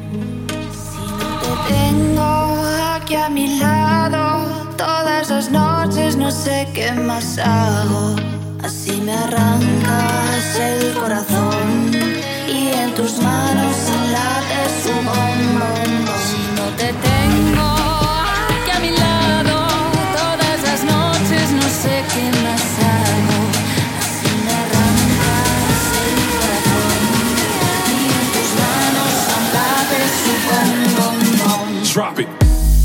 Si no te tengo aquí a mi lado, todas las noches no sé qué más hago. Así me arrancas el corazón y en tus manos late su bombón. Si no te tengo aquí a mi lado, todas las noches no sé qué más hago. Así me arrancas el corazón y en tus manos late su bombón. Drop it.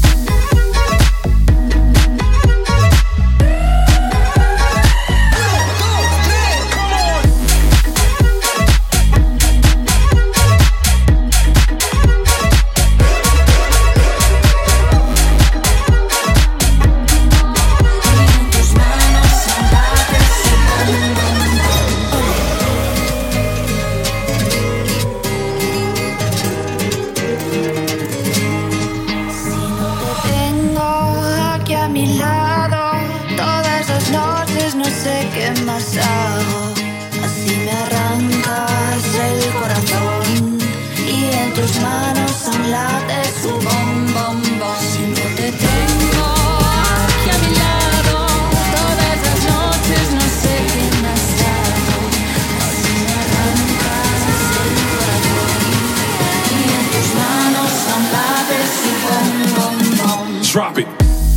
Así me arrancas el corazón y en tus manos aún late su bombón. Si no te tengo aquí a mi lado, todas las noches no sé qué más hago. Así me arrancas el corazón y en tus manos aún late su bombón. Drop it.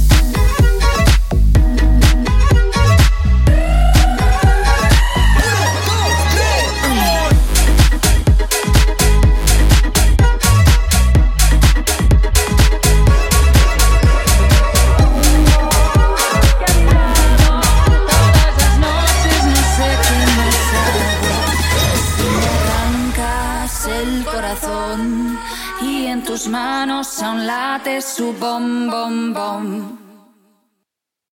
El corazón y en tus manos aún late su bom bom bom.